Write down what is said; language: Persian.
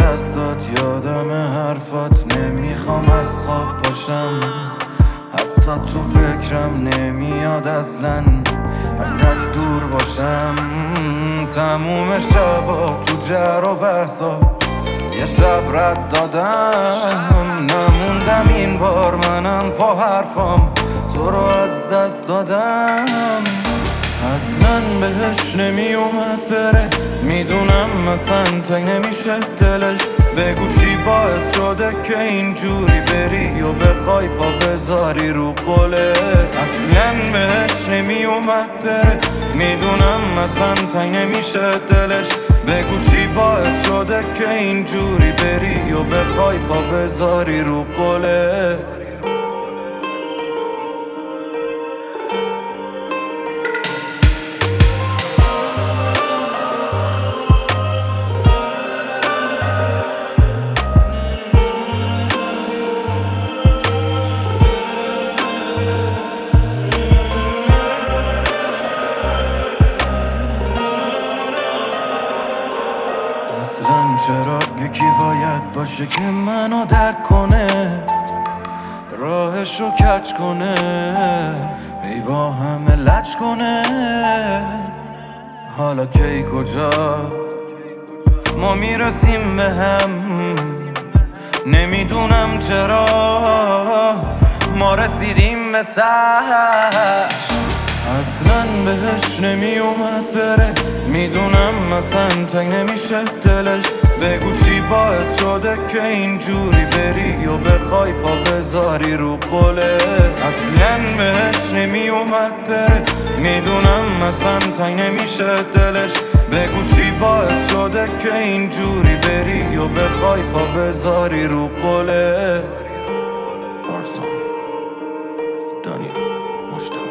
دستات یادم حرفات، نمیخوام از خواب پاشم، حتی تو فکرم نمیاد اصلا ازت دور باشم. تموم شبا تو جر و بحثا یه شب رد دادم، نموندم این بار منم پا حرفام، تو رو از دست دادم. اصلا بهش نمی اومد بره، میدونم مثلا تنگ نمیشه دلش، بگو چی باعث شده که اینجوری بری و بخوای پا بذاری رو قوله. اصلا بهش نمی اومد بره، میدونم مثلا تنگ نمیشه دلش، بگو چی باعث شده که اینجوری بری و بخوای پا بذاری رو قولت. اصلا چرا یکی باید باشه که منو درک کنه، راهشو کج کنه، ای با همه لج کنه. حالا کی کجا ما میرسیم به هم، نمیدونم چرا ما رسیدیم به تهش. اصلا بهش نمی اومد بره، میدونم مثلا تنگ نمیشه دلش، بگو چی باعث شده که اینجوری بری و بخوای پا بذاری رو قوله. اصلا بهش نمی اومد بره، میدونم مثلا تنگ نمیشه دلش، بگو چی باعث شده که اینجوری بری و بخوای پا بذاری رو قولت. پارسان دانیل مشتاق